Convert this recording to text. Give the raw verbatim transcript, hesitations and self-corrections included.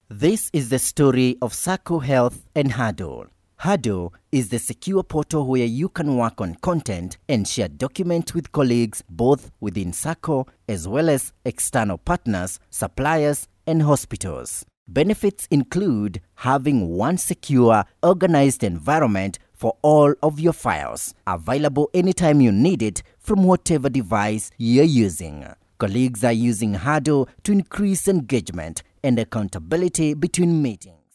This is the story of Sacco Health and Huddle. Huddle is the secure portal where you can work on content and share documents with colleagues both within Sacco as well as external partners, suppliers, and hospitals. Benefits include having one secure, organized environment for all of your files, available anytime you need it from whatever device you're using. Colleagues are using Huddle to increase engagement and accountability between meetings.